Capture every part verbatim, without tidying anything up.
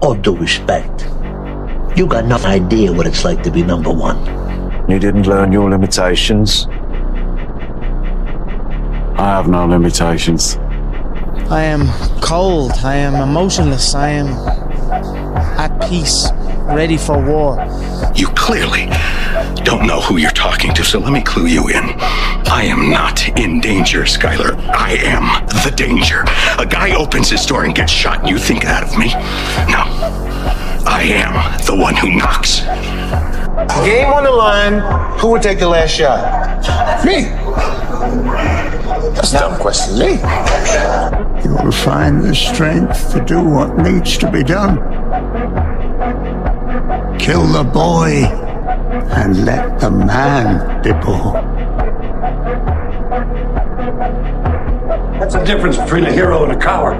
all due respect, you got no idea what it's like to be number one. You didn't learn your limitations. I have no limitations. I am cold, I am emotionless, I am at peace, ready for war. You clearly don't know who you're talking to, so let me clue you in. I am not in danger, Skyler. I am the danger. A guy opens his door and gets shot, and you think that of me? No. I am the one who knocks. Game on the line, who would take the last shot? Me. That's a dumb question, me. You will find the strength to do what needs to be done. Kill the boy and let the man be born. That's the difference between a hero and a coward.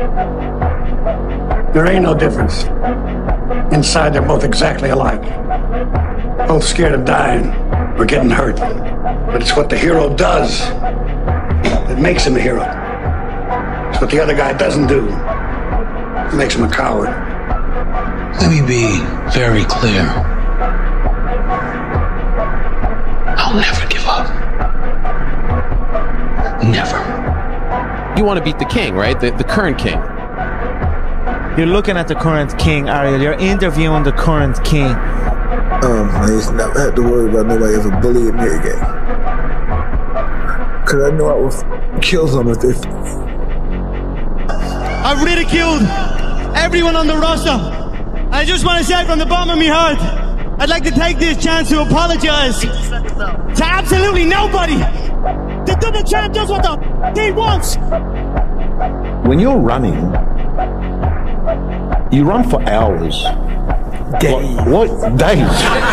There ain't no difference. Inside, they're both exactly alike. Both scared of dying or getting hurt. But it's what the hero does that makes him a hero. It's what the other guy doesn't do that makes him a coward. Let me be very clear. I'll never give up. Never. You want to beat the king, right? The, the current king. You're looking at the current king, Ariel. You're interviewing the current king. Um, I used to never have to worry about nobody ever bullying me again. Cause I know I will f- kill them if they. I've ridiculed everyone on the roster. I just want to say from the bottom of my heart, I'd like to take this chance to apologize to absolutely nobody. The double champ does what the f- he wants. When you're running, you run for hours. Days. What? what? Days.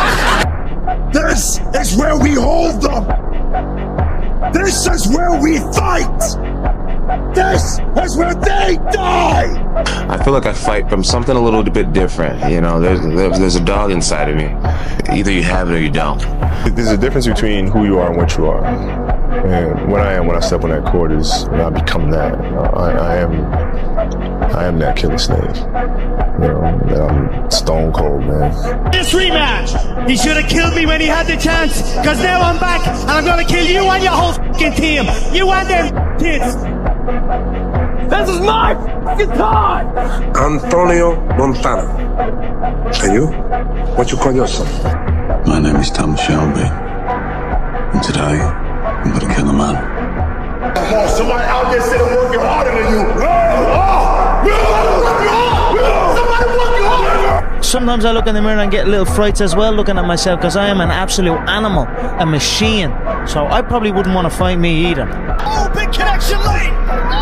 This is where we hold them. This is where we fight. This is where they die. I feel like I fight from something a little bit different. You know, there's, there's there's a dog inside of me. Either you have it or you don't. There's a difference between who you are and what you are. And what I am when I step on that court is when I become that. I, I am I am that killer snake. You know, I'm stone cold, man. This rematch, he should have killed me when he had the chance, because now I'm back and I'm gonna kill you and your whole fucking team. You and them kids. This is my fucking time! Antonio Montana. And you? What you call yourself? My name is Tom Shelby. And today, I'm gonna kill a man. Come on, somebody out there said I'm working harder than you. Oh, oh, somebody working harder. Sometimes I look in the mirror and get little frights as well looking at myself, because I am an absolute animal, a machine. So I probably wouldn't want to fight me either. Oh, big connection lane!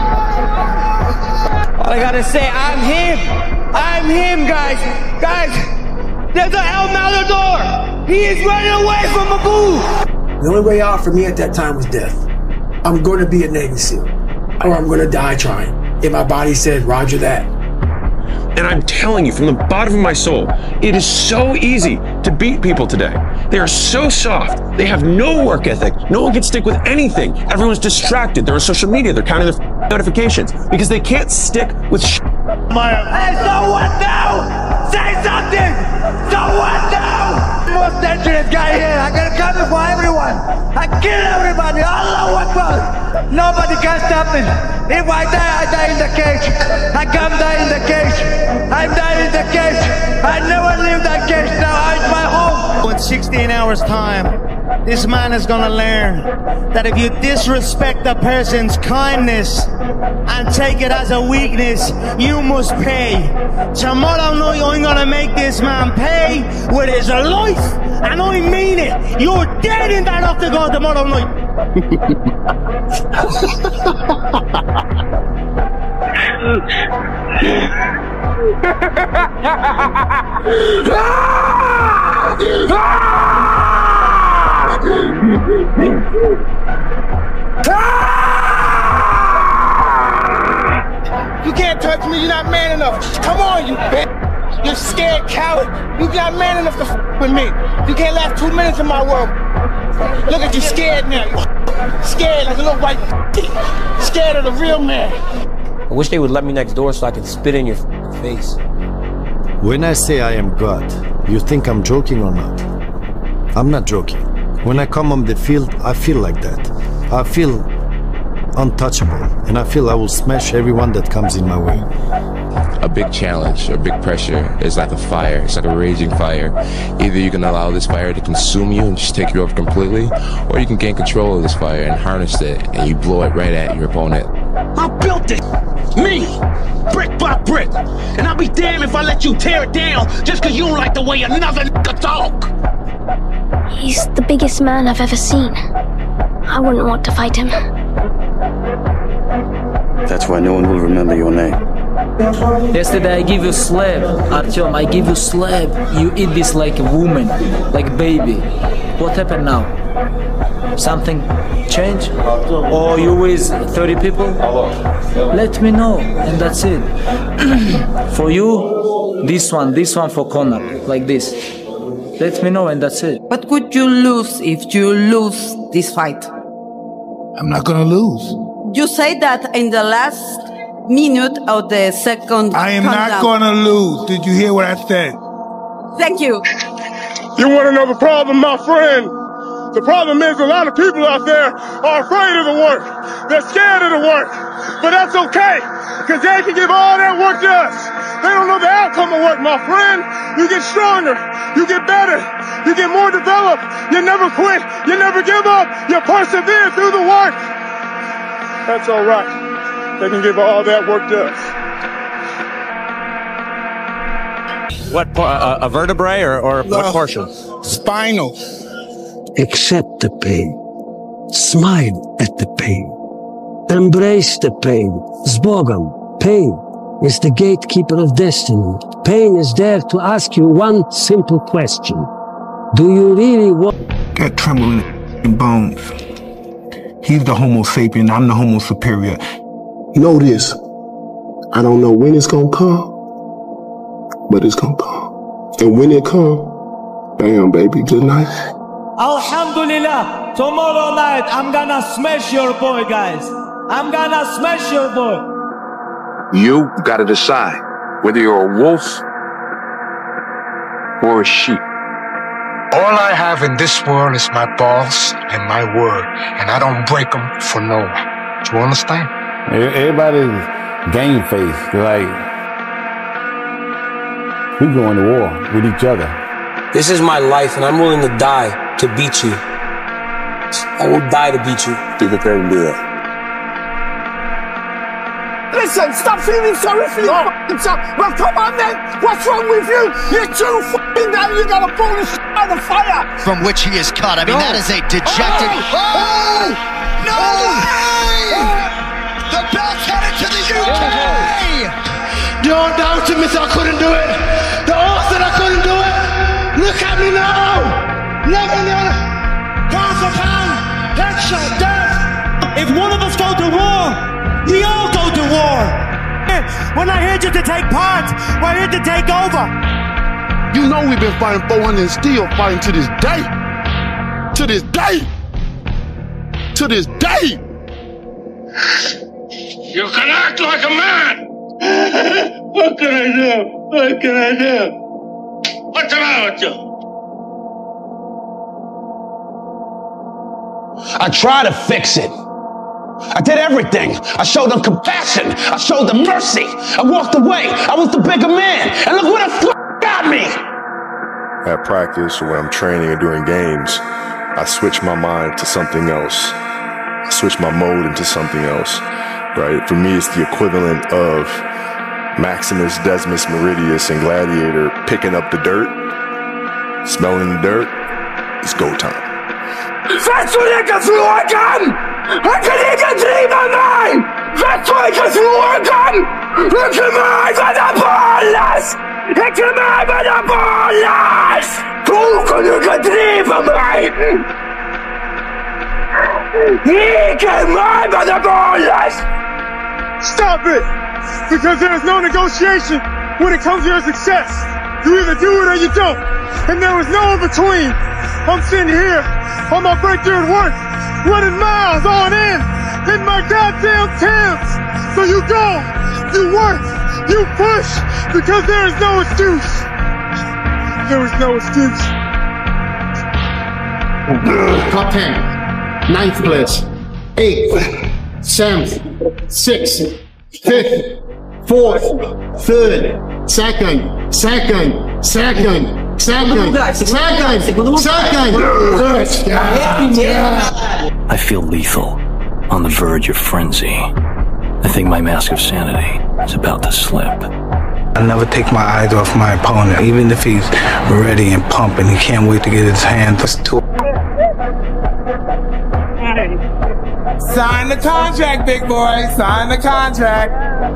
All I gotta say, I'm him. I'm him, guys. Guys, there's an El Matador. He is running away from Abu. The only way out for me at that time was death. I'm going to be a Navy SEAL, or I'm going to die trying. And my body said, Roger that. And I'm telling you from the bottom of my soul, it is so easy to beat people today. They are so soft. They have no work ethic. No one can stick with anything. Everyone's distracted. They're on social media. They're counting their notifications because they can't stick with sh**. Hey, so what now? Say something! So what now? Most dangerous guy here. I got a cover for everyone. I kill everybody. Allah Akbar. Nobody can stop me. If I die, I die in the cage. I come die in the cage. I die in the cage. I never leave that cage. Now it's my home. In sixteen hours time, this man is gonna learn that if you disrespect a person's kindness and take it as a weakness, you must pay. Tomorrow night I'm gonna make this man pay with his life, and I mean it. You're dead in that octagon tomorrow night. You can't touch me, you're not man enough. Come on, you bitch. You're scared coward. You're not man enough to f with me. You can't last two minutes in my world. Look at you scared now. You scared like a little white scared of the real man. I wish they would let me next door so I could spit in your face. When I say I am God, you think I'm joking or not? I'm not joking. When I come on the field, I feel like that. I feel untouchable, and I feel I will smash everyone that comes in my way. A big challenge or big pressure is like a fire. It's like a raging fire. Either you can allow this fire to consume you and just take you over completely, or you can gain control of this fire and harness it, and you blow it right at your opponent. I built it! Me! Brick by brick! And I'll be damned if I let you tear it down just because you don't like the way another nigga talk! He's the biggest man I've ever seen. I wouldn't want to fight him. That's why no one will remember your name. Yesterday I give you slab, Artyom, I give you slab. You eat this like a woman, like baby. What happened now? Something changed? Or you with thirty people? Let me know, and that's it. For you, this one, this one for Conor, like this. Let me know, and that's it. But could you lose if you lose this fight? I'm not gonna lose. You say that in the last minute of the second I am countdown. not gonna lose. Did you hear what I said? Thank you. You want to know the problem, my friend? The problem is a lot of people out there are afraid of the work. They're scared of the work. But that's okay, because they can give all that work to us. They don't know the outcome of work, my friend. You get stronger. You get better. You get more developed. You never quit. You never give up. You persevere through the work. That's all right. They can give all that work to us. What, uh, a vertebrae or, or No. what portion? Spinal. Accept the pain. Smile at the pain. Embrace the pain. Zbogam. Pain is the gatekeeper of destiny. Pain is there to ask you one simple question. Do you really want... Got trembling in bones. He's the Homo sapien, I'm the Homo superior. Know this. I don't know when it's gonna come, but it's gonna come. And when it come, bam, baby, good night. Alhamdulillah, tomorrow night I'm gonna smash your boy, guys. I'm gonna smash your boy. You gotta decide whether you're a wolf or a sheep. All I have in this world is my balls and my word, and I don't break them for no one. Do you understand? Everybody's game face. Like, we going to war with each other. This is my life, and I'm willing to die to beat you. I will die to beat you. Be prepared to do that. Listen, stop feeling sorry for your fucking self. Well, come on then. What's wrong with you? You're too fucking down. You gotta pull the shit out of the fire. From which he is cut. I mean, No. that is a dejected. Oh! Oh! No way! The belt's headed to the U K! Don't doubt me, I couldn't do it. The oath that I couldn't do it. Look at me now. Never know. Pound for pound. Headshot, death. If one of us go to war, we all go to war. We're not here just to take part. We're here to take over. You know we've been fighting four hundred and still fighting to this day. To this day. To this day. You can act like a man. What can I do? What can I do? What's the matter with you? I tried to fix it. I did everything. I showed them compassion. I showed them mercy. I walked away. I was the bigger man. And look what the f*** got me. At practice or when I'm training or doing games, I switch my mind to something else. I switch my mode into something else, right? For me, it's the equivalent of Maximus Decimus Meridius in Gladiator picking up the dirt, smelling the dirt. It's go time. Willst du nicht fluchen? Ich kann nicht getrieben sein! Willst du nicht fluchen? Ich kann mir einfach der Ballas! Ich kann mir einfach der Ballas! Du kannst nicht getrieben sein! Ich kann mir einfach der Ballas! Stop it! Because there is no negotiation when it comes to your success. You either do it or you don't. And there was no in between. I'm sitting here on my breakthrough at work, running miles on in, in my goddamn Timbs. So you go, you work, You push because there is no excuse. There is no excuse. Top ten. Ninth place. Eighth. Seventh. Sixth. Fifth. Fourth. Third. Second. Second. Second. Second. Second. Second. Third. I feel lethal, on the verge of frenzy. I think my mask of sanity is about to slip. I never take my eyes off my opponent, even if he's ready and pumping. He can't wait to get his hand to it. Sign the contract, big boy. Sign the contract.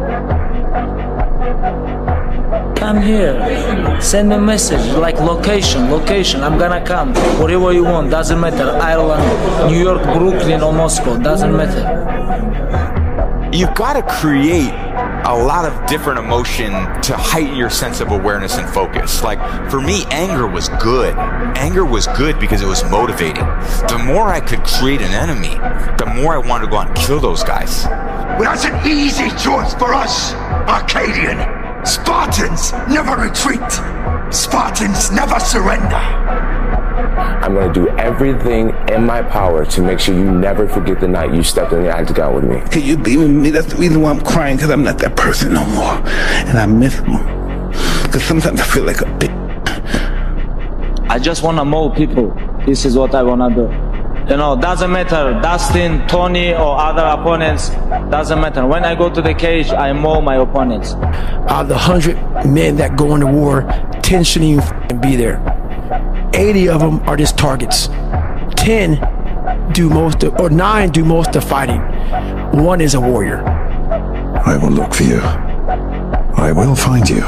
Come here. Send a message, like location, location. I'm gonna come. Whatever you want, doesn't matter. Ireland, New York, Brooklyn, or Moscow, doesn't matter. You've got to create a lot of different emotion to heighten your sense of awareness and focus. Like, for me, anger was good. Anger was good because it was motivating. The more I could create an enemy, the more I wanted to go out and kill those guys. Well, that's an easy choice for us, Arcadian. Spartans never retreat. Spartans never surrender. I'm going to do everything in my power to make sure you never forget the night you stepped in the octagon with me. Can you be with me? That's the reason why I'm crying, because I'm not that person no more. And I miss them. Because sometimes I feel like a bitch. I just wanna mold people. This is what I wanna do. You know, doesn't matter, Dustin, Tony, or other opponents, doesn't matter. When I go to the cage, I mold my opponents. Out of the hundred men that go into war, ten shouldn't even f***ing be there. eighty of them are just targets. ten do most of, or nine do most of the fighting. One is a warrior. I will look for you. I will find you.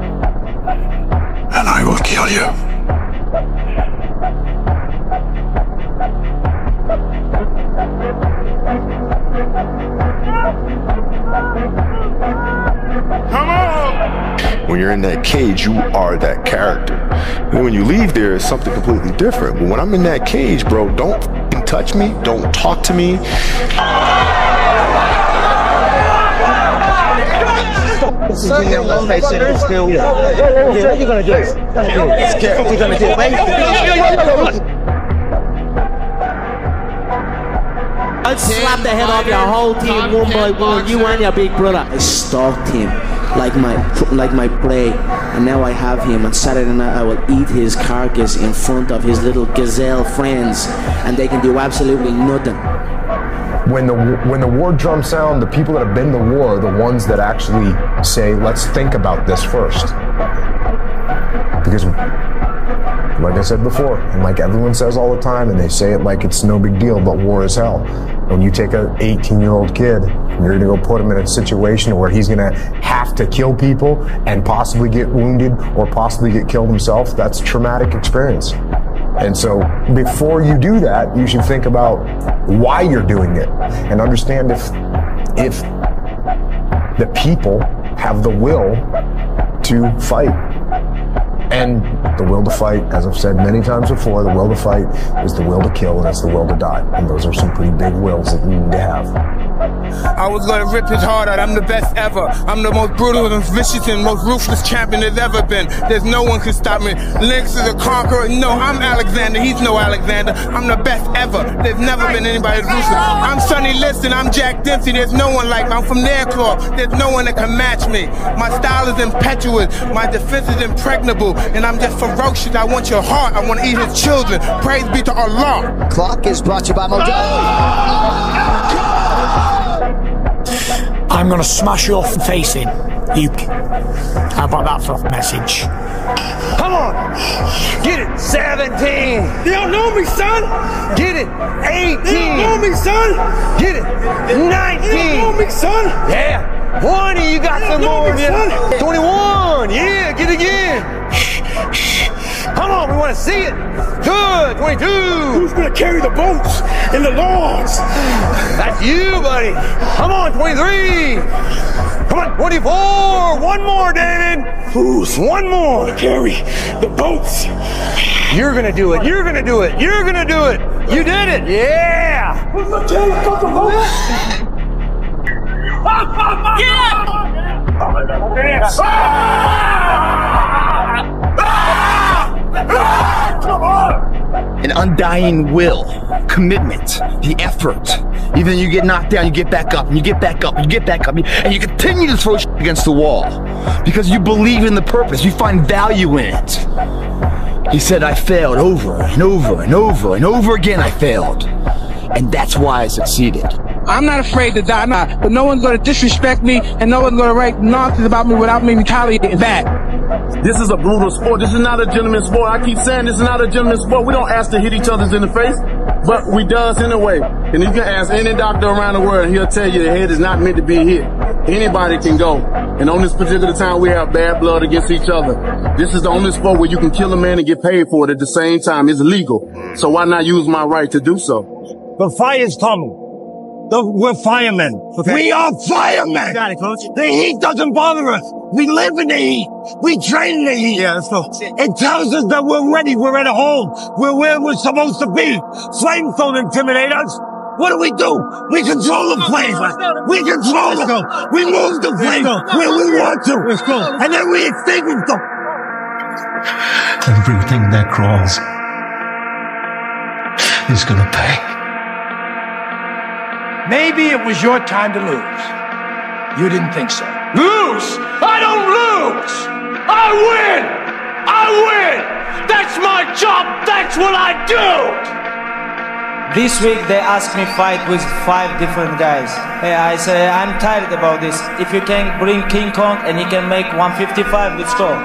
And I will kill you. Come on! When you're in that cage, you are that character. And then when you leave there, it's something completely different. But when I'm in that cage, bro, don't f***ing touch me. Don't talk to me. What you're gonna do? What you gonna do? I'd slap the head off your whole team one by one, you and your big brother. I stalked him like my like my prey, and now I have him. On Saturday night I will eat his carcass in front of his little gazelle friends, and they can do absolutely nothing. When the when the war drums sound, the people that have been to war are the ones that actually say, let's think about this first. Because, like I said before, and like everyone says all the time, and they say it like it's no big deal, but war is hell. When you take an eighteen-year-old kid, and you're gonna go put him in a situation where he's gonna have to kill people and possibly get wounded or possibly get killed himself, that's a traumatic experience. And so before you do that, you should think about why you're doing it and understand if if the people have the will to fight. And the will to fight, as I've said many times before, the will to fight is the will to kill, and it's the will to die. And those are some pretty big wills that you need to have. I was gonna rip his heart out. I'm the best ever. I'm the most brutal and vicious and most ruthless champion there's ever been. There's no one can stop me. Lynx is a conqueror. No, I'm Alexander. He's no Alexander. I'm the best ever. There's never been anybody as ruthless. I'm Sonny Liston. I'm Jack Dempsey. There's no one like me. I'm from Nairclaw. There's no one that can match me. My style is impetuous. My defense is impregnable. And I'm just ferocious. I want your heart. I want to eat his children. Praise be to Allah. Clock is brought to you by Mojo. I'm gonna smash your face in. You. How about that for a message? Come on! Get it! seventeen! You don't know me, son! Get it! eighteen! You don't know me, son! Get it! nineteen! You don't know me, son! Yeah! twenty! You got you some more of me, it! Son. twenty-one! Yeah! Get it again! Come on! We want to see it! Good! twenty-two! Who's gonna carry the boats and the logs? That's you, buddy! Come on! twenty-three! Come on! twenty-four! One more, David! Who's one more? Carry the boats! You're gonna do it! You're gonna do it! You're gonna do it! You did it! Yeah! Who's my tail? Fucking boat! Yeah! Come on! An undying will, commitment, the effort. Even you get knocked down, you get back up, and you get back up, and you get back up, and you continue to throw shit against the wall. Because you believe in the purpose, you find value in it. He said, I failed over and over and over and over again I failed. And that's why I succeeded. I'm not afraid to die, not, but no one's gonna disrespect me, and no one's gonna write nonsense about me without me retaliating back. This is a brutal sport. This is not a gentleman's sport. I keep saying this is not a gentleman's sport. We don't ask to hit each other in the face, but we does anyway. And you can ask any doctor around the world, and he'll tell you the head is not meant to be hit. Anybody can go. And on this particular time, we have bad blood against each other. This is the only sport where you can kill a man and get paid for it at the same time. It's legal. So why not use my right to do so? The fire's coming. The, we're firemen. Okay. We are firemen. You got it, coach. The heat doesn't bother us. We live in the heat. We train in the heat. Yeah, let's go. It tells us that we're ready. We're at home. We're where we're supposed to be. Flames don't intimidate us. What do we do? We control the flames. We control them. We move the flames where we want to. Let's go. And then we extinguish them. Everything that crawls is gonna pay. Maybe it was your time to lose. You didn't think so. Lose? I don't lose! I win! I win! That's my job! That's what I do! This week they asked me fight with five different guys. Hey, I say I'm tired about this. If you can bring King Kong and he can make one fifty-five, let's go.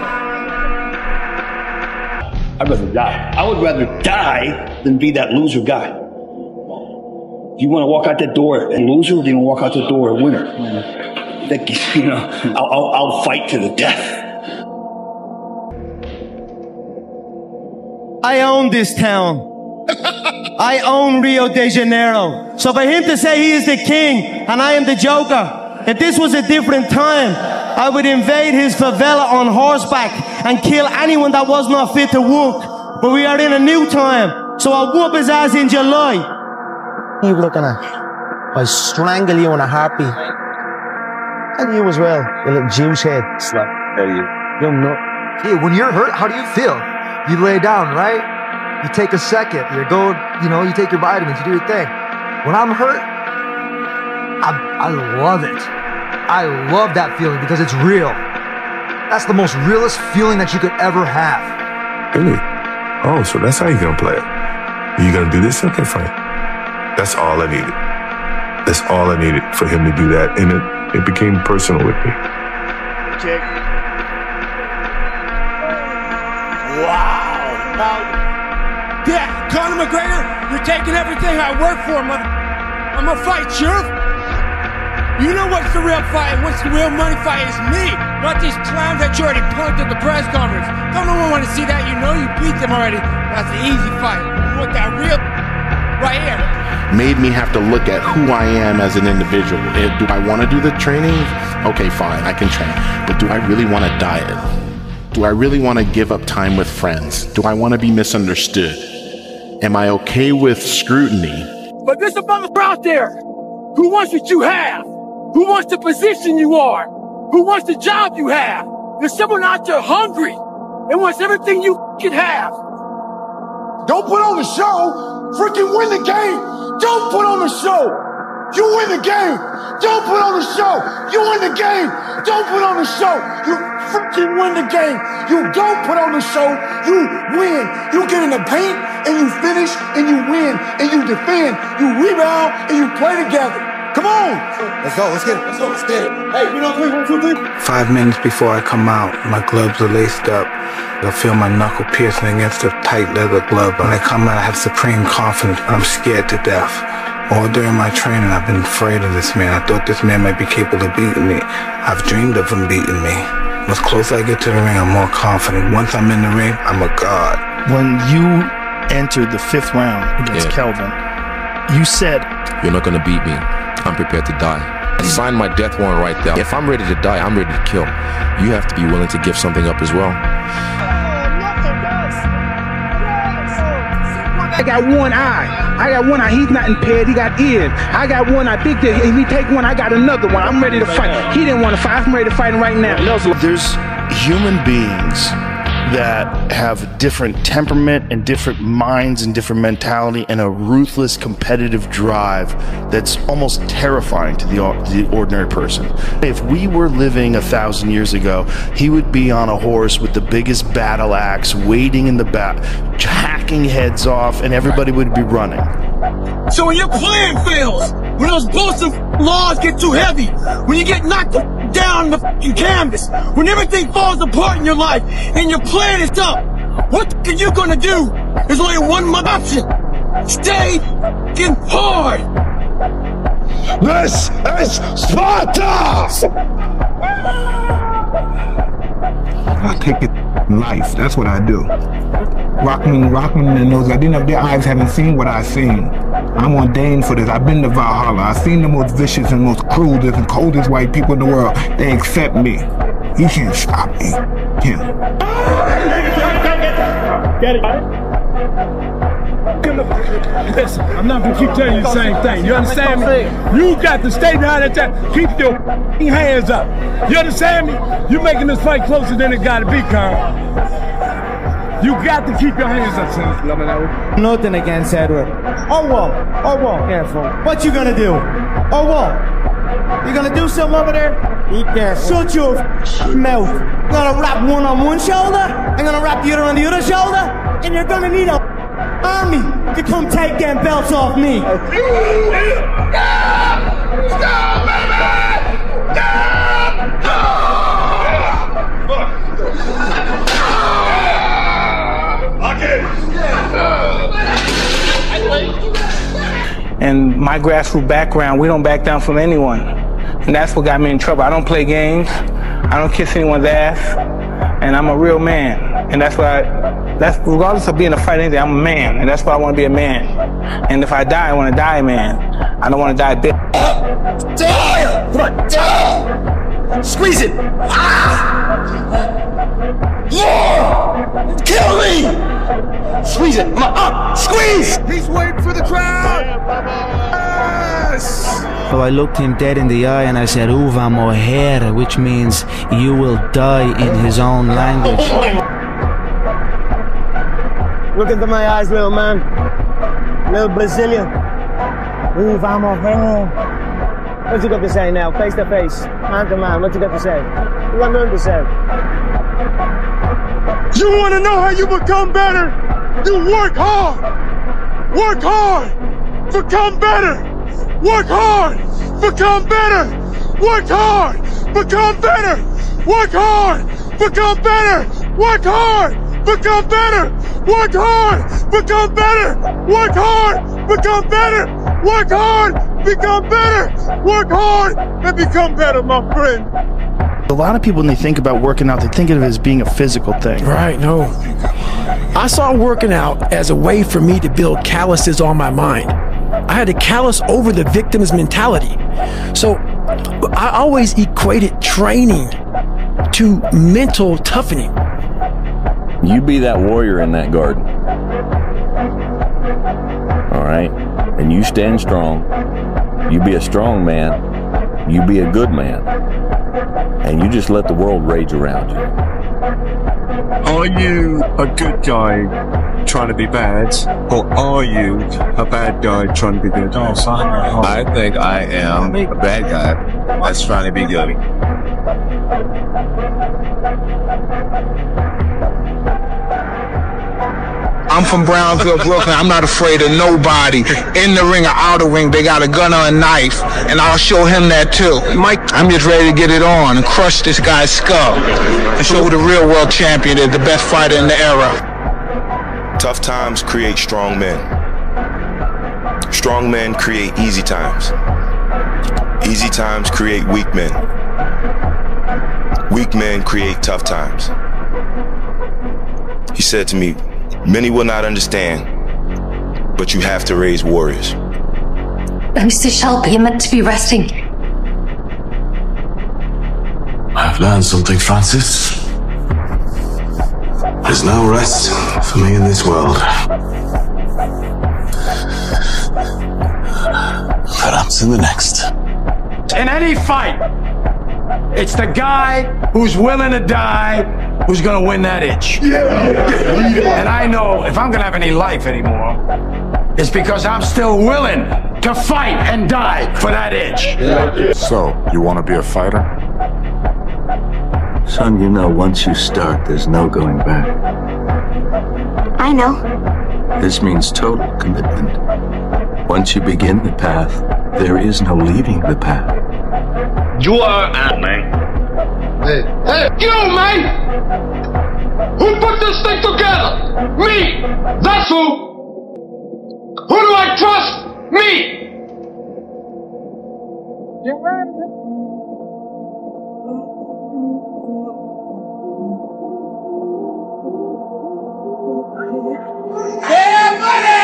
I'd rather die. I would rather die than be that loser guy. Do you want to walk out that door a loser, or do you want to walk out the door a winner? That, you know, I'll, I'll, I'll fight to the death. I own this town. I own Rio de Janeiro. So for him to say he is the king and I am the joker, if this was a different time, I would invade his favela on horseback and kill anyone that was not fit to walk. But we are in a new time, so I'll whoop his ass in July. You looking at? I strangle you in a heartbeat. And you as well, you little juice head. Slap out of you. Young nut. Hey, when you're hurt, how do you feel? You lay down, right? You take a second, you go, you know, you take your vitamins, you do your thing. When I'm hurt, I, I love it. I love that feeling because it's real. That's the most realest feeling that you could ever have. Really? Oh, so that's how you're gonna play it. You gonna do this? Okay, fine. That's all I needed. That's all I needed for him to do that. And it, it became personal with me. Check. Wow. Now, yeah, Conor McGregor, you're taking everything I work for, mother. I'm gonna fight you. You know what's the real fight and what's the real money fight is me, not these clowns that you already punked at the press conference. Don't no one want to see that. You know you beat them already. That's the easy fight. You want that real right here. Made me have to look at who I am as an individual. Do I want to do the training? Okay, fine, I can train. But do I really want to diet? Do I really want to give up time with friends? Do I want to be misunderstood? Am I okay with scrutiny? But there's a motherfucker out there who wants what you have, who wants the position you are, who wants the job you have. There's someone out there hungry and wants everything you can have. Don't put on the show. Freaking win the game. Don't put on the show. You win the game. Don't put on the show. You win the game. Don't put on the show. You freaking win the game. You don't put on the show. You win. You get in the paint and you finish and you win and you defend. You rebound and you play together. Come on. Let's go. Let's get it. Let's go. Let's get it. Hey, you know three, one, two, three. Five minutes before I come out, my gloves are laced up. I feel my knuckle piercing against a tight leather glove. When I come out, I have supreme confidence. I'm scared to death. All during my training, I've been afraid of this man. I thought this man might be capable of beating me. I've dreamed of him beating me. The closer I get to the ring, I'm more confident. Once I'm in the ring, I'm a god. When you entered the fifth round against Yeah. Kelvin, you said, "You're not gonna beat me. I'm prepared to die." I signed my death warrant right there. If I'm ready to die, I'm ready to kill. You have to be willing to give something up as well. I got one eye. I got one eye. He's not impaired. He got ears. I got one eye. Big deal. If he take one, I got another one. I'm ready to fight. He didn't want to fight. I'm ready to fight him right now. There's human beings that have different temperament and different minds and different mentality and a ruthless competitive drive that's almost terrifying to the, the ordinary person. If we were living a thousand years ago, he would be on a horse with the biggest battle axe, waiting in the back, hacking heads off, and everybody would be running. So when your plan fails, when those bullshit laws get too heavy, when you get knocked down on the fucking canvas, when everything falls apart in your life and your plan is up, what are you gonna do? There's only one option. Stay fucking hard. This is Sparta! I take it in life. That's what I do. Rockman, Rockman and those, I didn't have their eyes haven't seen what I've seen. I'm ordained for this. I've been to Valhalla. I've seen the most vicious and most cruelest and coldest white people in the world. They accept me. You can't stop me. Him. Get it? Listen, I'm not gonna keep telling you the same thing. You understand me? You got to stay behind that time. Keep your hands up. You understand me? You're making this fight closer than it gotta be, Carl. You got to keep your hands up, son. Nothing against Edward. Oh, what? Oh, what? Careful. What you gonna do? Oh, what? You gonna do something over there? Be careful. Shut your mouth. You're gonna wrap one on one shoulder, I'm gonna wrap the other on the other shoulder, and you're gonna need a army to come take them belts off me. Stop, baby! Stop! And my grassroots background, we don't back down from anyone. And that's what got me in trouble. I don't play games. I don't kiss anyone's ass. And I'm a real man. And that's why, I, that's regardless of being a fight or anything, I'm a man. And that's why I want to be a man. And if I die, I want to die a man. I don't want to die big. Damn! Come on, damn! Squeeze it! Ah! Yeah! Kill me! Squeeze it! Come on, up! Squeeze! He's waiting for the crowd! Yes! So I looked him dead in the eye and I said, "Uva moher," which means you will die in his own language. Look into my eyes, little man. Little Brazilian. Uva moher. What you got to say now? Face to face. Man to man. What you got to say? What you got to say? You want to know how you become better? You work hard. Work hard. Become better. Work hard. Become better. Work hard. Become better. Work hard. Become better. Work hard. Become better. Work hard. Become better. Work hard. Become better. Work hard. Become better. Work hard and become better, my friend. A lot of people, when they think about working out, they think of it as being a physical thing. Right, no. I saw working out as a way for me to build calluses on my mind. I had to callous over the victim's mentality. So I always equated training to mental toughening. You be that warrior in that garden. All right? And you stand strong. You be a strong man. You be a good man. And you just let the world rage around you. Are you a good guy trying to be bad, or are you a bad guy trying to be good? I think I am a bad guy that's trying to be good. I'm from Brownsville, Brooklyn. I'm not afraid of nobody. In the ring or out of the ring, they got a gun or a knife, and I'll show him that too. Mike, I'm just ready to get it on and crush this guy's skull and show who the real world champion is, the best fighter in the era. Tough times create strong men. Strong men create easy times. Easy times create weak men. Weak men create tough times. He said to me, "Many will not understand, but you have to raise warriors." Mister Shelby, you're meant to be resting. I've learned something, Francis. There's no rest for me in this world. to the next. In any fight, it's the guy who's willing to die who's gonna win that itch. Yeah. And I know if I'm gonna have any life anymore, it's because I'm still willing to fight and die for that itch. Yeah. So, you want to be a fighter? Son, you know, once you start, there's no going back. I know. This means total commitment. Once you begin the path, there is no leaving the path. You are a man. Hey, hey, you, man! Who put this thing together? Me! That's who! Who do I trust? Me! Yeah, buddy!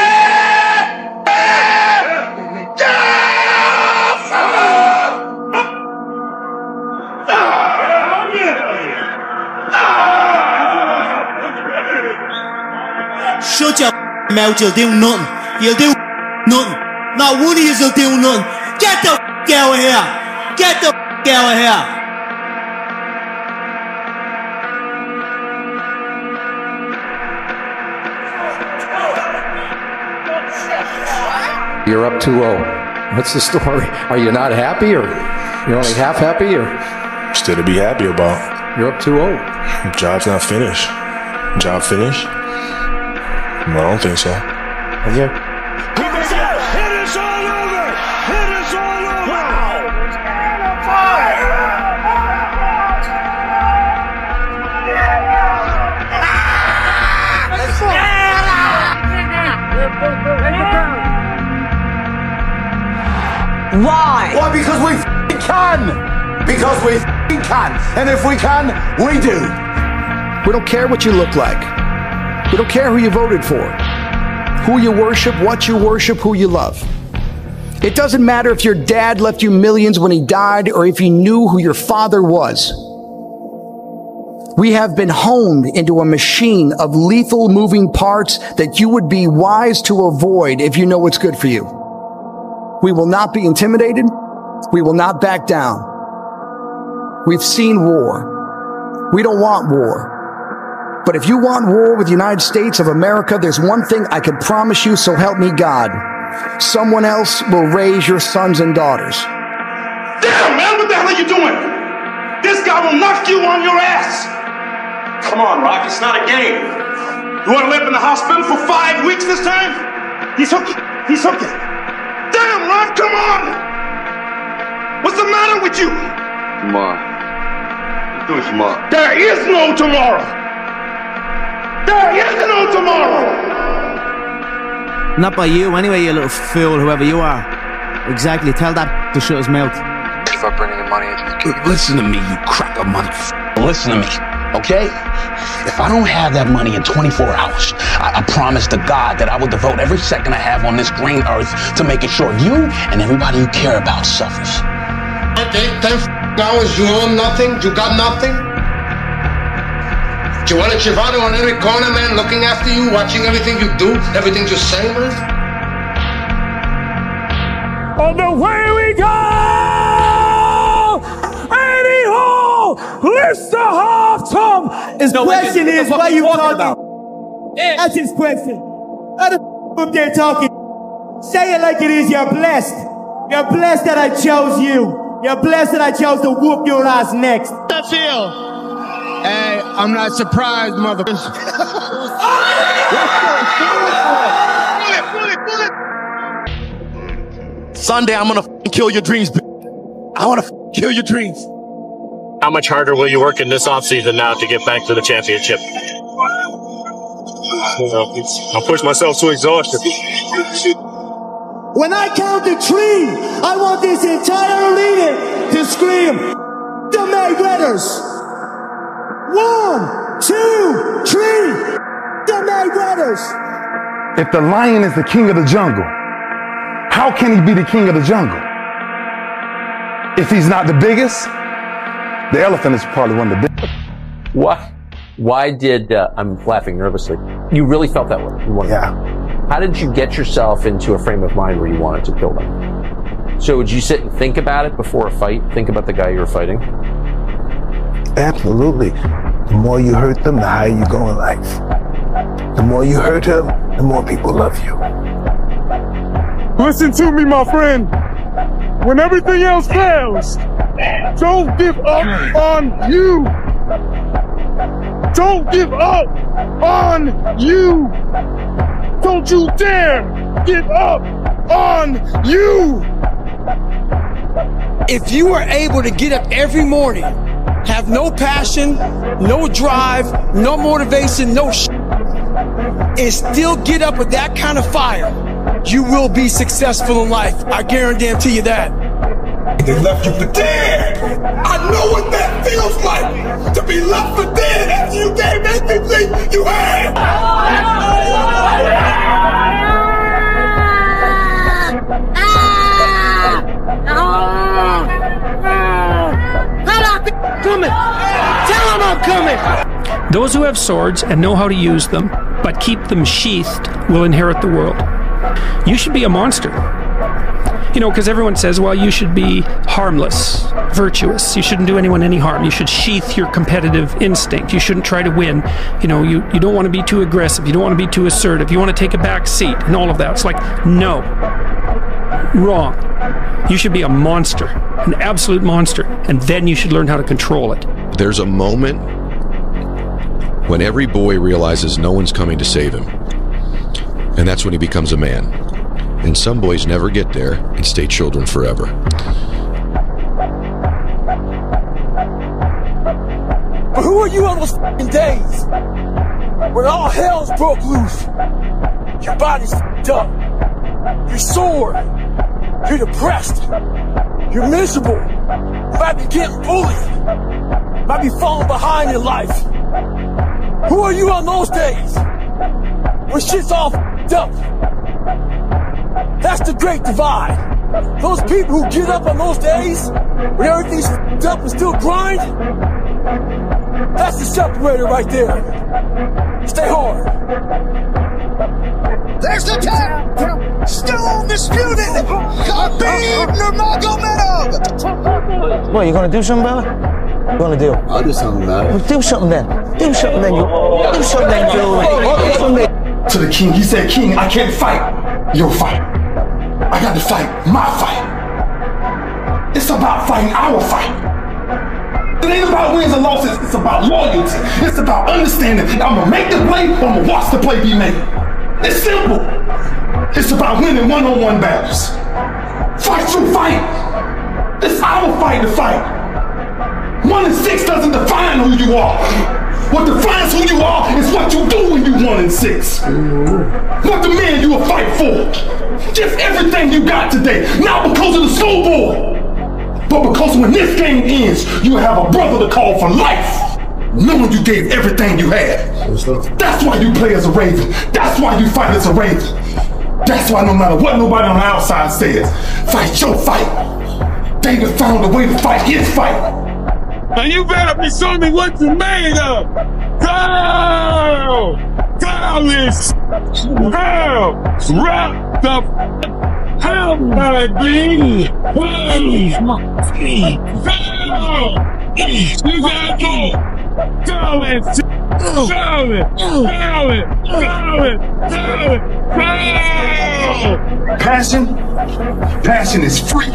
Shut your mouth, you'll do nothing. You'll do nothing. Not one of you'll do nothing. Get the f out of here. Get the f out of here. You're up two oh. What's the story? Are you not happy, or you're only half happy, or? Still to be happy about. You're up two oh. Job's not finished. Job finished? No, I don't think so. Okay. It is all over! It is all over! Wow! Why? Why? Because we f***ing can! Because we f***ing can! And if we can, we do! We don't care what you look like. We don't care who you voted for, who you worship, what you worship, who you love. It doesn't matter if your dad left you millions when he died or if you knew who your father was. We have been honed into a machine of lethal moving parts that you would be wise to avoid if you know what's good for you. We will not be intimidated. We will not back down. We've seen war. We don't want war. But if you want war with the United States of America, there's one thing I can promise you, so help me God. Someone else will raise your sons and daughters. Damn, man, what the hell are you doing? This guy will knock you on your ass. Come on, Rock, it's not a game. You want to live in the hospital for five weeks this time? He's hooking. He's hooking. Damn, Rock, come on. What's the matter with you? Tomorrow. Let's do it tomorrow. There is no tomorrow. There is no tomorrow! Not by you, anyway, you little fool, whoever you are. Exactly, tell that to shut his mouth. Start bringing the money into the kid. Listen to me, you cracker motherfucker. Listen to me, okay? If I don't have that money in twenty-four hours, I, I promise to God that I will devote every second I have on this green earth to making sure you and everybody you care about suffers. Okay, ten hours, you own nothing, you got nothing? You want a Chivado on every corner, man, looking after you, watching everything you do, everything you say, man? On the way we go! Eddie Hall lifts the half tom. His no, question is, what why you talking about? Yeah. That's his question. How the f up there talking? Say it like it is, you're blessed. You're blessed that I chose you. You're blessed that I chose to whoop your ass next. That's feel. Hey, I'm not surprised, mother. Sunday, I'm gonna f***ing kill your dreams. I wanna f***ing kill your dreams. How much harder will you work in this offseason now to get back to the championship? You know, I'll push myself to exhaustion. When I count to three, I want this entire arena to scream, the Mayweathers. One, two, three, the Mayweathers. If the lion is the king of the jungle, how can he be the king of the jungle? If he's not the biggest, the elephant is probably one of the biggest. Why? Why did uh, I'm laughing nervously? You really felt that way. You wanted yeah. To. How did you get yourself into a frame of mind where you wanted to kill them? So would you sit and think about it before a fight? Think about the guy you were fighting? Absolutely. The more you hurt them, the higher you go in life. The more you hurt them, the more people love you. Listen to me, my friend. When everything else fails, don't give up on you. Don't give up on you. Don't you dare give up on you. If you are able to get up every morning, have no passion, no drive, no motivation, no sh**, and still get up with that kind of fire, you will be successful in life. I guarantee you that. They left you for dead. I know what that feels like, to be left for dead after you gave everything you had. Coming. Tell them I'm coming. Those who have swords and know how to use them, but keep them sheathed, will inherit the world. You should be a monster. You know, because everyone says, well, you should be harmless, virtuous. You shouldn't do anyone any harm. You should sheath your competitive instinct. You shouldn't try to win. You know, you, you don't want to be too aggressive. You don't want to be too assertive. You want to take a back seat and all of that. It's like, no. Wrong. You should be a monster, an absolute monster, and then you should learn how to control it. There's a moment when every boy realizes no one's coming to save him. And that's when he becomes a man. And some boys never get there and stay children forever. But who are you on those f***ing days when all hell's broke loose? Your body's f***ed up. You're sore. You're depressed. You're miserable. You might be getting bullied. You might be falling behind in life. Who are you on those days when shit's all f***ed up? That's the great divide. Those people who get up on those days when everything's f***ed up and still grind, that's the separator right there. Stay hard. There's the tap! Still undisputed! Khabib Nurmagomedov! What, you gonna do something about it? You gonna do? I'll do something about it. Well, do something then. Do something then, you. Do something then, you. Do something then. To the king, he said, King, I can't fight your fight. I got to fight my fight. It's about fighting our fight. It ain't about wins and losses, it's about loyalty. It's about understanding that I'm gonna make the play or I'm gonna watch the play be made. It's simple. It's about winning one-on-one battles. Fight your fight. It's our fight to fight. One and six doesn't define who you are. What defines who you are is what you do when you one and six. What the man you will fight for. Just everything you got today. Not because of the scoreboard, but because when this game ends, you have a brother to call for life. Knowing you gave everything you had. That's why you play as a Raven. That's why you fight as a Raven. That's why no matter what nobody on the outside says, fight your fight. David found a way to fight his fight. And you better be showing me what you made of. Go! College! Hell! Rock the f***! Hell, baby! Please! Go! You gotta go! Call it! Call it! Call it! Call it! Call it! Call! Passion? Passion is free.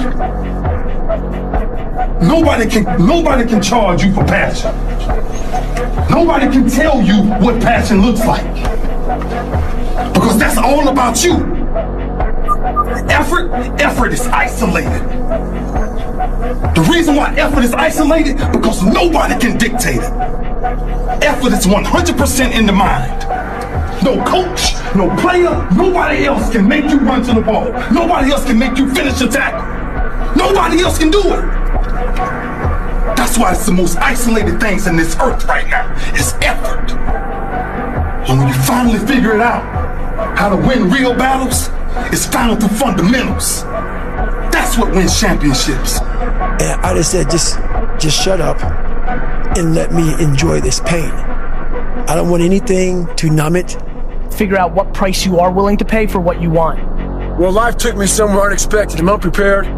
Nobody can, nobody can charge you for passion. Nobody can tell you what passion looks like. Because that's all about you. Effort, effort is isolated. The reason why effort is isolated, because nobody can dictate it. Effort is one hundred percent in the mind. No coach, no player, nobody else can make you run to the ball. Nobody else can make you finish a tackle. Nobody else can do it. That's why it's the most isolated things in this earth right now. It's effort. And when you finally figure it out, how to win real battles, it's found through fundamentals. That's what wins championships. And I just said, just, just shut up and let me enjoy this pain. I don't want anything to numb it. Figure out what price you are willing to pay for what you want. Well, life took me somewhere unexpected. I'm unprepared.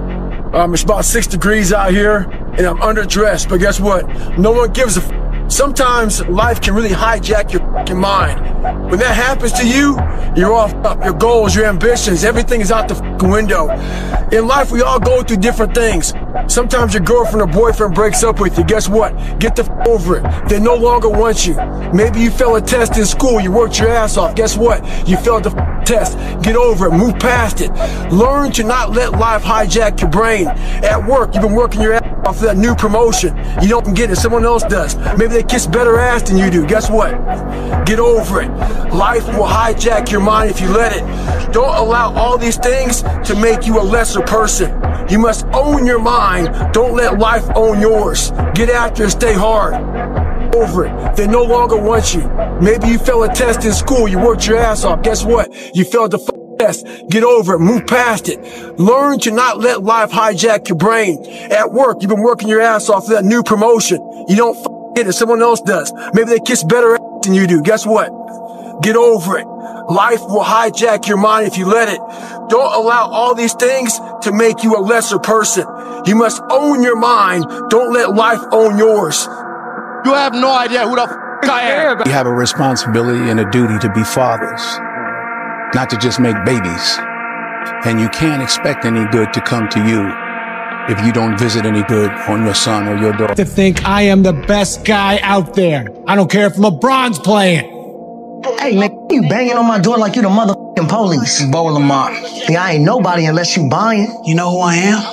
Um, it's about six degrees out here, and I'm underdressed, but guess what? No one gives a f. Sometimes life can really hijack your f***ing mind. When that happens to you, you're off up. Your goals, your ambitions, everything is out the f***ing window. In life, we all go through different things. Sometimes your girlfriend or boyfriend breaks up with you. Guess what? Get the f*** over it. They no longer want you. Maybe you failed a test in school. You worked your ass off. Guess what? You failed the f*** test. Get over it. Move past it. Learn to not let life hijack your brain. At work, you've been working your ass off for that new promotion. You don't get it. Someone else does. Maybe they kiss better ass than you do. Guess what? Get over it. Life will hijack your mind if you let it. Don't allow all these things to make you a lesser person. You must own your mind. Don't let life own yours. Get after it. Stay hard. Over it. They no longer want you. Maybe you failed a test in school. You worked your ass off. Guess what? You failed the f test. Get over it. Move past it. Learn to not let life hijack your brain. At work, you've been working your ass off for that new promotion. You don't f get it. Someone else does. Maybe they kiss better ass than you do. Guess what? Get over it. Life will hijack your mind if you let it. Don't allow all these things to make you a lesser person. You must own your mind. Don't let life own yours. You have no idea who the f I am. We have a responsibility and a duty to be fathers, not to just make babies. And you can't expect any good to come to you if you don't visit any good on your son or your daughter. To think I am the best guy out there. I don't care if LeBron's playing. Hey, man, you banging on my door like you the motherfucking police. Bowl 'em up. Yeah, I ain't nobody unless you buying. You know who I am?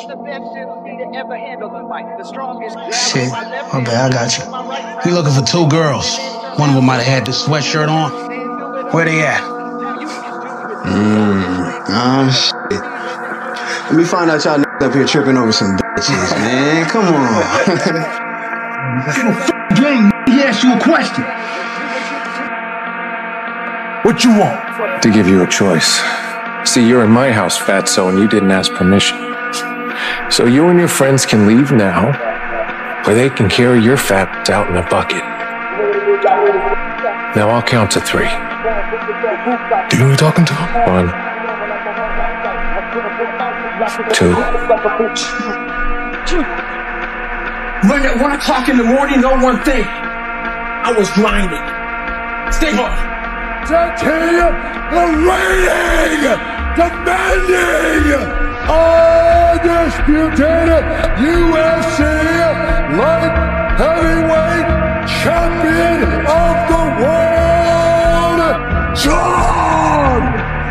Shit, my bad, I got you. We looking for two girls. One of them might have had this sweatshirt on. Where they at? Mmm, oh shit. Let me find out y'all up here tripping over some bitches, man. Come on. Game, he asked you a question. What you want? To give you a choice. See, you're in my house, fatso, and you didn't ask permission. So you and your friends can leave now, or they can carry your fat out in a bucket. Now I'll count to three. Do you know who you're talking to? One. Two. When at one o'clock in the morning, know one thing. I was grinding. Stay hard. Titanium, the reigning, demanding, undisputed U F C light heavyweight champion of the world, John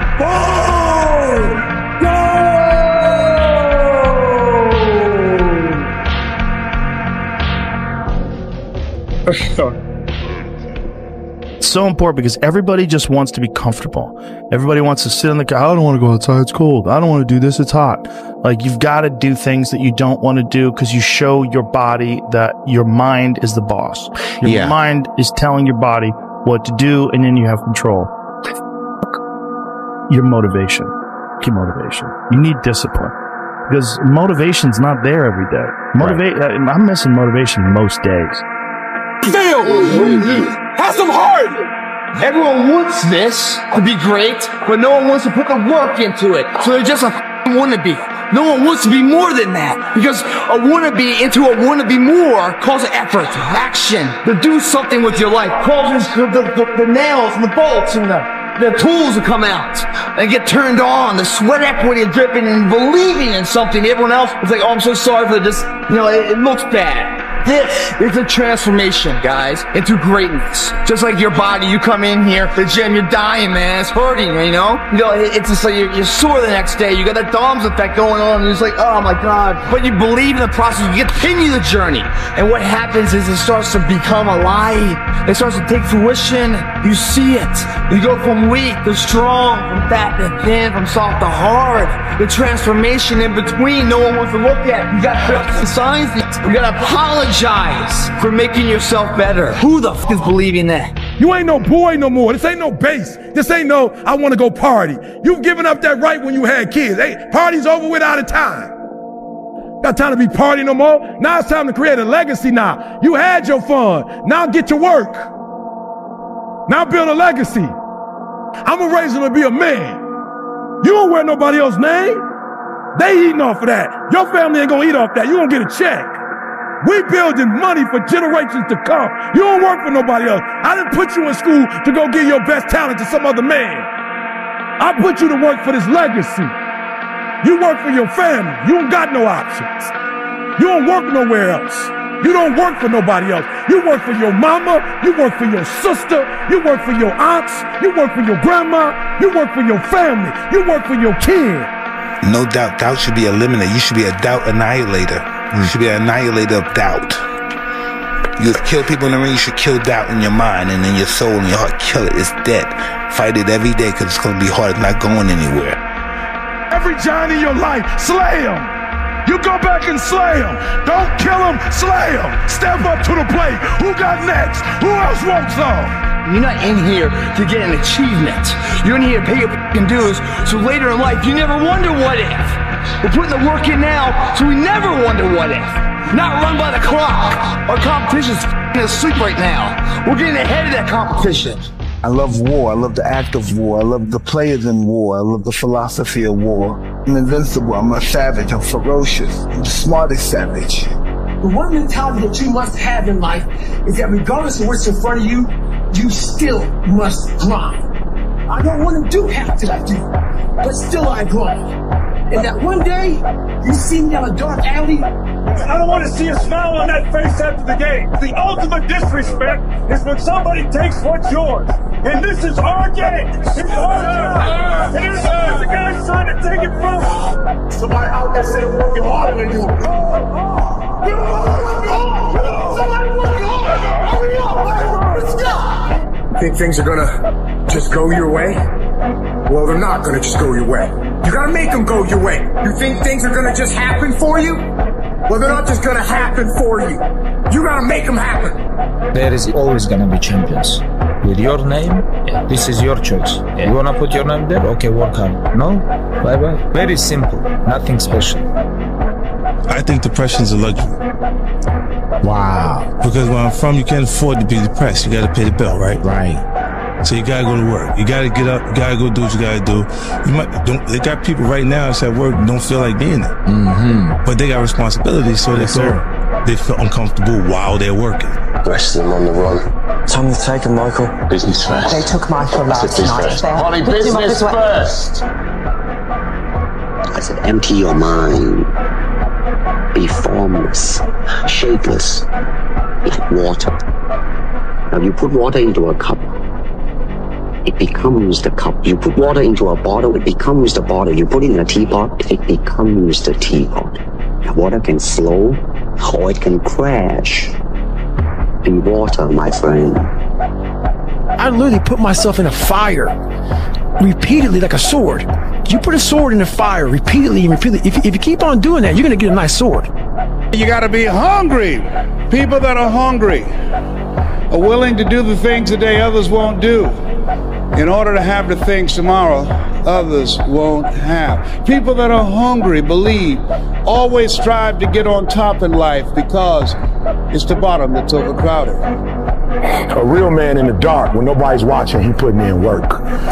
Bordeaux! It's so important because everybody just wants to be comfortable. Everybody wants to sit in the car. I don't want to go outside. It's cold. I don't want to do this. It's hot. Like, you've got to do things that you don't want to do because you show your body that your mind is the boss. Your Yeah. mind is telling your body what to do, and then you have control. Your motivation. Keep motivation. You need discipline because motivation's not there every day. Motivate. Right. I'm missing motivation most days. Feel! Have some heart! Everyone wants this to be great, but no one wants to put the work into it. So they're just a f***ing wannabe. No one wants to be more than that. Because a wannabe into a wannabe more calls effort, action, to do something with your life. Causes the, the, the, the nails and the bolts and the, the tools to come out and get turned on. The sweat equity of dripping and believing in something. Everyone else is like, oh, I'm so sorry for this. You know, it, it looks bad. This is a transformation, guys, into greatness. Just like your body, you come in here, the gym, you're dying, man. It's hurting, you know? You know, it's just like you're, you're sore the next day. You got that DOMS effect going on, and it's like, oh my God. But you believe in the process, you continue the journey. And what happens is it starts to become alive. It starts to take fruition. You see it. You go from weak to strong, from fat to thin, from soft to hard. The transformation in between, no one wants to look at. You got the signs. You gotta apologize for making yourself better. Who the f is believing that? You ain't no boy no more. This ain't no base. This ain't no, I want to go party. You've given up that right when you had kids. Hey, party's over with out of time. Got time to be partying no more. Now it's time to create a legacy now. You had your fun. Now get to work. Now build a legacy. I'm gonna raise him to be a man. You don't wear nobody else's name. They eating off of that. Your family ain't gonna eat off that. You gonna get a check. We building money for generations to come. You don't work for nobody else. I didn't put you in school to go give your best talent to some other man. I put you to work for this legacy. You work for your family. You don't got no options. You don't work nowhere else. You don't work for nobody else. You work for your mama. You work for your sister. You work for your aunts. You work for your grandma. You work for your family. You work for your kid. No doubt, doubt should be eliminated. You should be a doubt annihilator. You should be an annihilator of doubt. You kill people in the ring, you should kill doubt in your mind and in your soul and your heart. Kill it. It's dead. Fight it every day because it's going to be hard. It's not going anywhere. Every giant in your life, slay him. You go back and slay him. Don't kill him, slay him. Step up to the plate. Who got next? Who else wants some? You're not in here to get an achievement. You're in here to pay your f***ing dues, so later in life you never wonder what if. We're putting the work in now, so we never wonder what if. Not run by the clock. Our competition's f***ing asleep right now. We're getting ahead of that competition. I love war. I love the act of war. I love the players in war. I love the philosophy of war. I'm invincible. I'm a savage. I'm ferocious. I'm the smartest savage. The one mentality that you must have in life is that regardless of what's in front of you, you still must grind. I don't want to do half that I do, but still I grind. And that one day, you see me down a dark alley. I don't want to see a smile on that face after the game. The ultimate disrespect is when somebody takes what's yours. And this is our game. It's our job. And it's the guy's trying to take it from us. Somebody out there said working harder than you. Somebody working harder. Hurry up. Let's go. You think things are gonna just go your way? Well, they're not gonna just go your way. You gotta make them go your way. You think things are gonna just happen for you? Well, they're not just gonna happen for you. You gotta make them happen. There is always gonna be champions. With your name, yeah, this is your choice. Yeah. You wanna put your name there? Okay, work hard. No? Bye-bye. Very simple. Nothing special. I think depression's a luxury. Wow. Because where I'm from, you can't afford to be depressed. You gotta pay the bill, right? Right. So you gotta go to work. You gotta get up. You gotta go do what you gotta do. You might don't. They got people right now that's at work don't feel like being there, mm-hmm. but they got responsibilities, so yes, they feel sir. they feel uncomfortable while they're working. The rest of them on the run. Time to take him, Michael. Business first. They took Michael last night. Holly, business first. I said, empty your mind. Be formless, shapeless, like water. Now you put water into a cup. It becomes the cup. You put water into a bottle, it becomes the bottle. You put it in a teapot, it becomes the teapot. The water can flow, or it can crash. Be water, my friend. I literally put myself in a fire repeatedly like a sword. You put a sword in the fire repeatedly and repeatedly. If, if you keep on doing that, you're going to get a nice sword. You got to be hungry. People that are hungry are willing to do the things today others won't do, in order to have the things tomorrow others won't have. People that are hungry believe, always strive to get on top in life because it's the bottom that's overcrowded. A real man in the dark, when nobody's watching, he putting in work.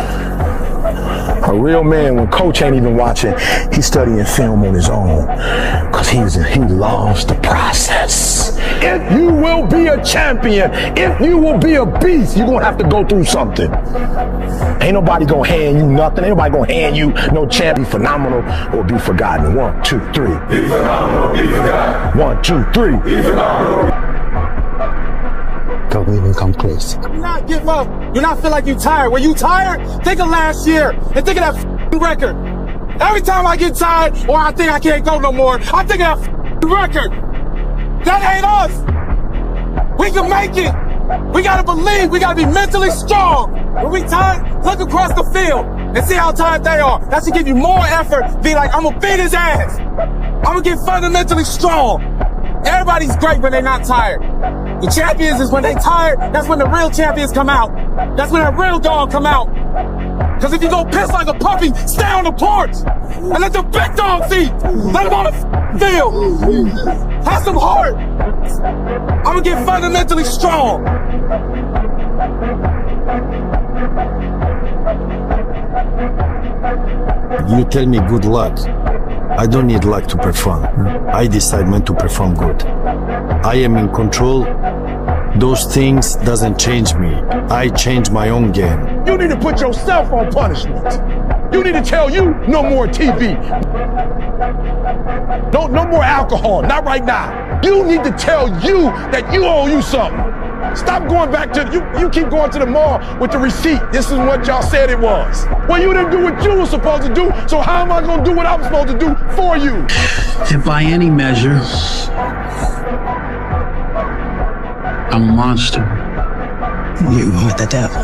A real man, when coach ain't even watching, he's studying film on his own because he's he loves the process. If you will be a champion, if you will be a beast, you're going to have to go through something. Ain't nobody going to hand you nothing. Ain't nobody going to hand you no champ. Be phenomenal or be forgotten. One, two, three. Be phenomenal, be forgotten. One, two, three. Be phenomenal. Don't even come close. Do not give up. Do not feel like you're tired. When you tired, think of last year and think of that f***ing record. Every time I get tired or I think I can't go no more, I think of that f***ing record. That ain't us. We can make it. We gotta believe. We gotta be mentally strong. When we tired, look across the field and see how tired they are. That should give you more effort. Be like, I'm gonna beat his ass. I'm gonna get fundamentally strong. Everybody's great when they're not tired. The champions is when they tired, that's when the real champions come out. That's when that real dog come out. Cause if you go piss like a puppy, stay on the porch and let the big dogs eat. Let them on the field. Have some heart. I'm gonna get fundamentally strong. You tell me good luck. I don't need luck to perform. I decide when to perform good. I am in control. Those things doesn't change me. I change my own game. You need to put yourself on punishment. You need to tell you no more T V. No, no more alcohol, not right now. You need to tell you that you owe you something. Stop going back to, you, you keep going to the mall with the receipt. This is what y'all said it was. Well, you didn't do what you were supposed to do, so how am I gonna do what I'm supposed to do for you? If by any measure, I'm a monster. You are the devil.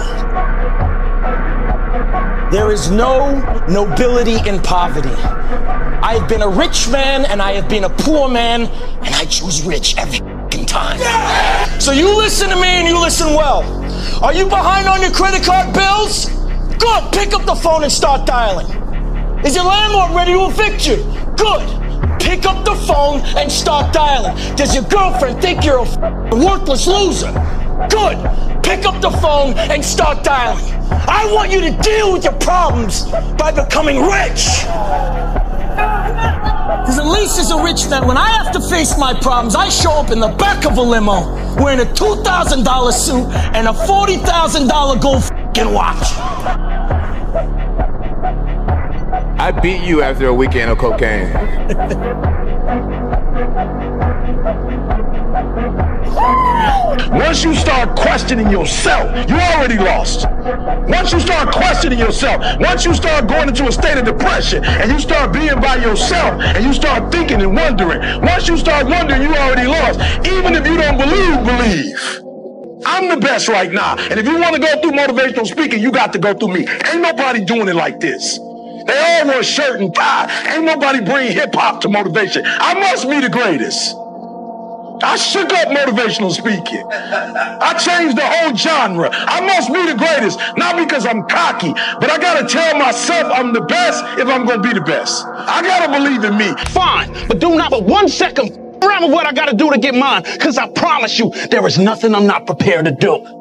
There is no nobility in poverty. I have been a rich man and I have been a poor man, and I choose rich every fucking time. Yeah! So you listen to me and you listen well. Are you behind on your credit card bills? Good, pick up the phone and start dialing. Is your landlord ready to evict you? Good, pick up the phone and start dialing. Does your girlfriend think you're a f- worthless loser? Good, pick up the phone and start dialing. I want you to deal with your problems by becoming rich. Because at least as a rich man, when I have to face my problems, I show up in the back of a limo wearing a two thousand dollar suit and a forty thousand dollar gold f***ing watch. I beat you after a weekend of cocaine. Once you start questioning yourself, you already lost. Once you start questioning yourself, once you start going into a state of depression and you start being by yourself and you start thinking and wondering, once you start wondering, you already lost. Even if you don't believe, believe. I'm the best right now. And if you want to go through motivational speaking, you got to go through me. Ain't nobody doing it like this. They all wear shirt and tie. Ain't nobody bring hip hop to motivation. I must be the greatest. I shook up motivational speaking. I changed the whole genre. I must be the greatest, not because I'm cocky, but I gotta tell myself I'm the best if I'm gonna be the best. I gotta believe in me. Fine, but do not for one second around with what I gotta do to get mine, because I promise you, there is nothing I'm not prepared to do.